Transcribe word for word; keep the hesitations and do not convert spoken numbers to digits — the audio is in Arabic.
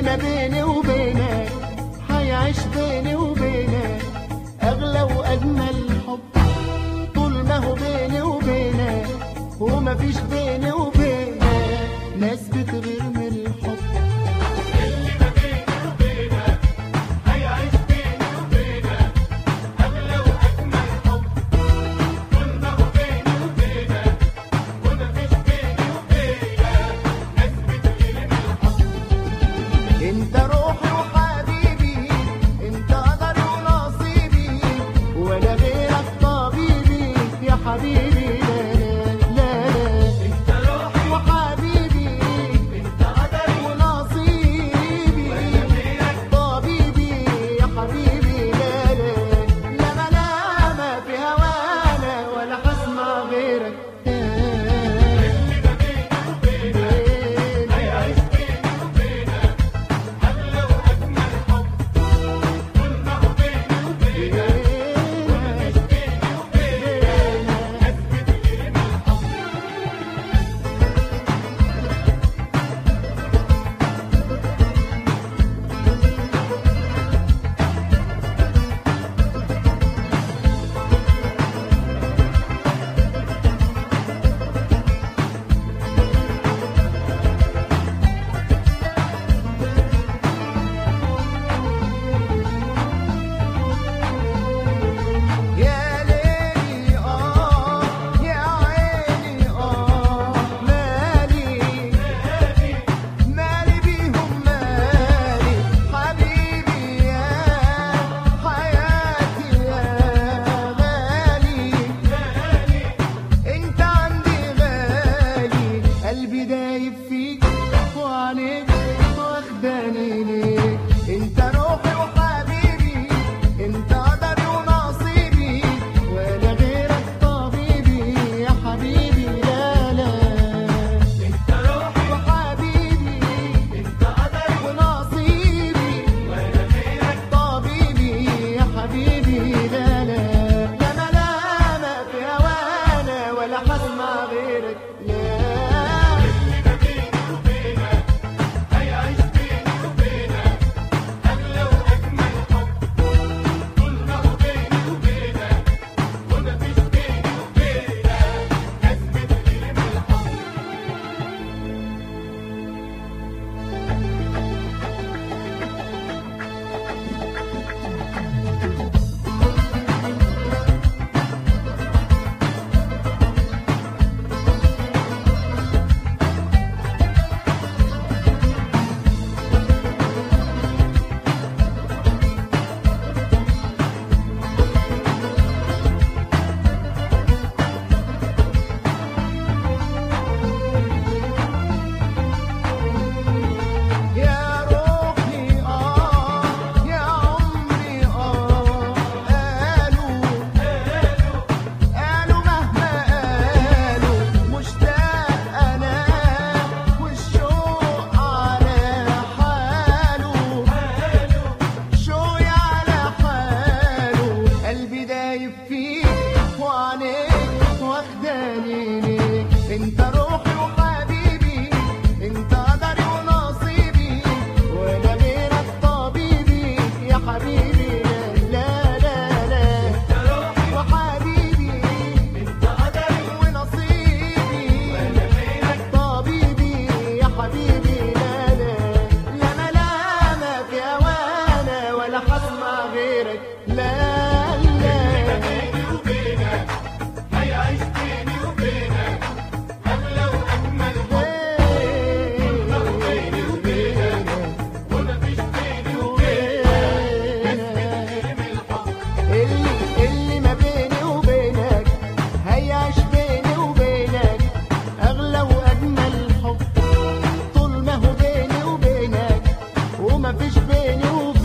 ما بيني وبينك هيعيش بيني وبينك أغلى وأجمل حب. طول ما هو بيني وبينك وما فيش بيني وبينك ناس بتغير من الحب. اللي ما بيني وبينك هيعيش بيني وبينك أغلى وأجمل حب. طول ما هو بيني وبينك وما فيش بيني وبينك ناس بتغير من الحب. انت روحي وحبيبي، انت قدري ونصيبي، ولا غيرك طبيبي يا حبيبي. لا لا انت روحي وحبيبي، انت قدري ونصيبي، ولا غيرك طبيبي يا حبيبي. لا لا لا ملامة في هوانا ولا حسمع غيرك. اللي ما بيني وبينك هيعيش بيني وبينك أغلى وأجمل حب. طول ما هو بيني وبينك وما فيش بيني وبينك ناس بتغير من الحب. يا ليلي آه يا عيني آه مالي مالي بيهم مالي حبيبي يا حياتي يا غالي. انت عندي غالي قلبي دايب فيك وعينيك واخداني ليك. انت روحي وحبيبي، انت قدري ونصيبي، ولا غيرك طبيبي يا حبيبي. لا لا انت روحي وحبيبي، انت قدري ونصيبي، ولا غيرك طبيبي يا حبيبي. لا لا لا ملامة في هوانا ولا حسمع غيرك. لا اللي ما بيني وبينك هيعيش بيني وبينك أغلى وأجمل حب. طول ما هو بيني وبينك وما فيش بيني وبينك ناس بتغير من الحب. يا روحي آه يا عمري آه قالوا قالوا مهما قالوا مشتاق أنا والشوق على حاله. شوقي على حاله قلبي دايب فيك وعينيك واخداني ليك. انت روحي وحبيبي، انت قدري ونصيبي، ولا غيرك طبيبي يا حبيبي. لا لا لا انت روحي وحبيبي، انت قدري ونصيبي، ولا غيرك طبيبي يا حبيبي. لا لا لا ملامة في هوانا ولا حسمع غيرك. لا لا بيني وبينك هيعيش بيني وبينك أغلى وأجمل حب. بيني وبينك وما فيش بيني وبينك ناس بتغير من الحب. اللي اللي ما بيني وبينك هيعيش بيني وبينك أغلى وأجمل حب. طول ما هو بيني وبينك وما فيش بيني وبينك